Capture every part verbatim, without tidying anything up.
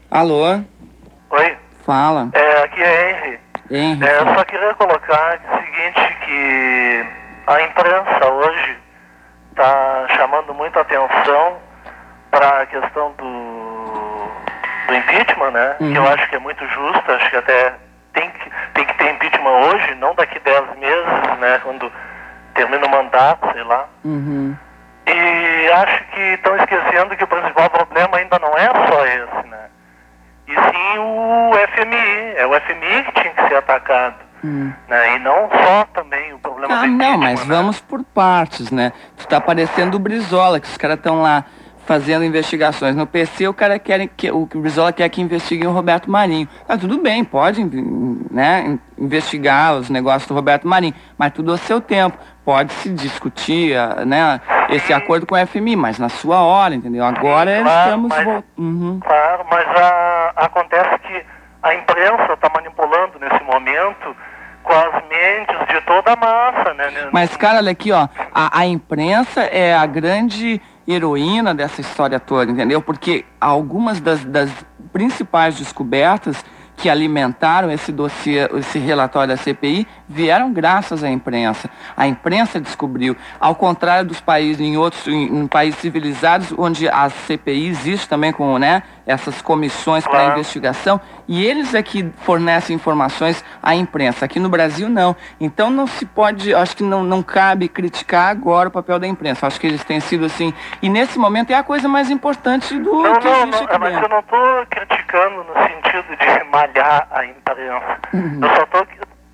Alô? Oi? Fala. É, aqui é Henry. Henry. É, eu só queria colocar o seguinte, que a imprensa hoje está chamando muita atenção para a questão do, do impeachment, né? Uhum. Que eu acho que é muito justo, acho que até tem que, tem que ter impeachment hoje, não daqui dez meses, né? Quando termina o mandato, sei lá. Uhum. E acho que estão esquecendo que o principal problema ainda não é só esse, né? E sim o F M I. É o F M I que tinha que ser atacado. Hum. Né? E não só também o problema Ah, do impeachment, não, mas né? vamos por partes, né? Tu tá parecendo o Brizola, que os caras estão lá fazendo investigações. No P C, o cara quer que o Brizola quer que investiguem o Roberto Marinho. Ah, tudo bem, pode, né, investigar os negócios do Roberto Marinho, mas tudo ao seu tempo. Pode se discutir, né, esse acordo com o F M I, mas na sua hora, entendeu? Agora Sim, claro, claro, estamos mas, vo... uhum. Claro, mas a, acontece que a imprensa está manipulando nesse momento com as mentes de toda a massa, né? Mas, cara, olha aqui, ó, a, a imprensa é a grande heroína dessa história toda, entendeu? Porque algumas das, das principais descobertas que alimentaram esse dossiê, esse relatório da C P I, vieram graças à imprensa. A imprensa descobriu, ao contrário dos países, em outros, em, em países civilizados, onde a C P I existe também com, né, essas comissões para investigação, e eles é que fornecem informações à imprensa. Aqui no Brasil, não. Então não se pode, acho que não, não cabe criticar agora o papel da imprensa. Acho que eles têm sido assim, e nesse momento é a coisa mais importante do não, que não, existe não, aqui mas dentro. eu não estou criticando no sentido de malhar a imprensa. Uhum. Eu só estou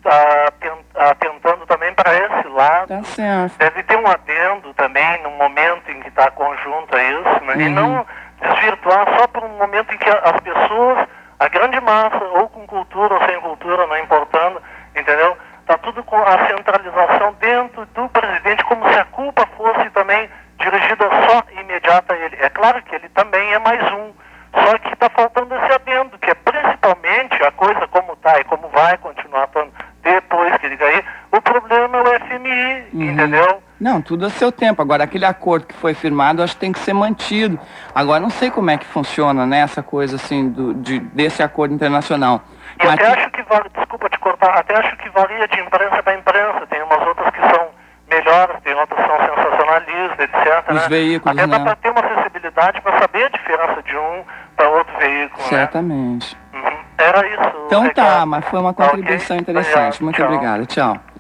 atentando também para esse lado. Tá certo. Deve ter um adendo também no momento em que está conjunto a isso, né? Uhum. E não desvirtuar só por um momento em que as pessoas, a grande massa, ou com cultura ou sem cultura, não importando, entendeu? Está tudo com a centralização dentro do presidente, como se a culpa fosse também dirigida só imediata a ele. É claro que ele também é mais um, só que está faltando esse adendo, que é principalmente a coisa como está e como vai continuar atuando depois que ele cair. O problema é o F M I, uhum. Entendeu? Não, tudo a seu tempo. Agora, aquele acordo que foi firmado, acho que tem que ser mantido. Agora, não sei como é que funciona, né, essa coisa, assim, do, de, desse acordo internacional. E Mas até acho que, desculpa te cortar, até acho que varia de imprensa para imprensa. Tem umas outras que são melhores, tem outras que são sensacionalistas, etcétera. Os né? veículos, até né? dá para ter uma sensibilidade para saber a diferença de um para outro veículo, certamente. Né? Uhum. Era isso. Então recado. tá, mas foi uma contribuição Okay. interessante. Obrigado. Muito Tchau. obrigado. Tchau.